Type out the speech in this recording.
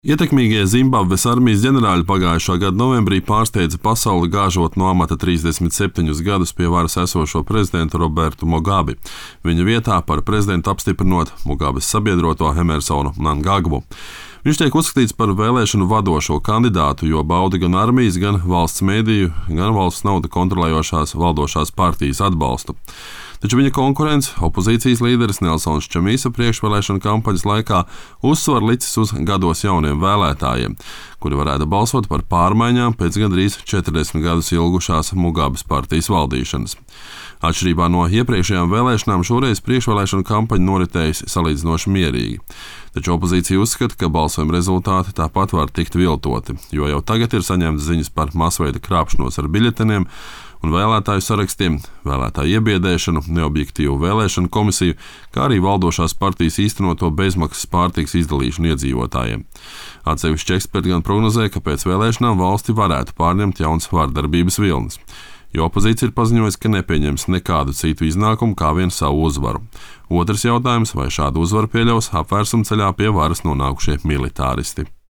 Ietekmīgie Zimbabves armijas ģenerāļi pagājušā gada novembrī pārsteidza pasauli, gāžot no amata 37 gadus pie varas esošo prezidentu Robertu Mugabi. Viņa vietā par prezidentu apstiprinot Mugabes sabiedroto Emersonu Mnangagwu. Viņš tiek uzskatīts par vēlēšanu vadošo kandidātu, jo bauda gan armijas, gan valsts mēdīju, gan valsts naudu kontrolējošās valdošās partijas atbalstu. Taču viņa konkurents, opozīcijas līderis Nelsons Čamīsa priekšvēlēšanu kampaņas laikā uzsvaru licis uz gados jauniem vēlētājiem, kuri varētu balsot par pārmaiņām pēc gandrīz 40 gadus ilgušās Mugabes partijas valdīšanas. Atšķirībā no iepriekšējām vēlēšanām šoreiz priekšvēlēšanu kampaņa noritējusi salīdzinoši mierīgi. Taču opozīcija uzskata, ka balsojuma rezultāti tāpat var tikt viltoti, jo jau tagad ir saņemtas ziņas par masveida krāpšanos ar biļeteniem un vēlētāju sarakstiem, vēlētāju iebiedēšanu, neobjektīvu vēlēšanu komisiju, kā arī valdošās partijas īstenoto bezmaksas pārtikas izdalīšanu iedzīvotājiem. Atsevišķi eksperti gan prognozē, ka pēc vēlēšanām valsti varētu pārņemt jauns vardarbības vilnis, jo opozīcija ir paziņojusi, ka nepieņems nekādu citu iznākumu kā vien savu uzvaru. Otrs jautājums, vai šādu uzvaru pieļaus apvērsuma ceļā pie varas nonākušie militāristi.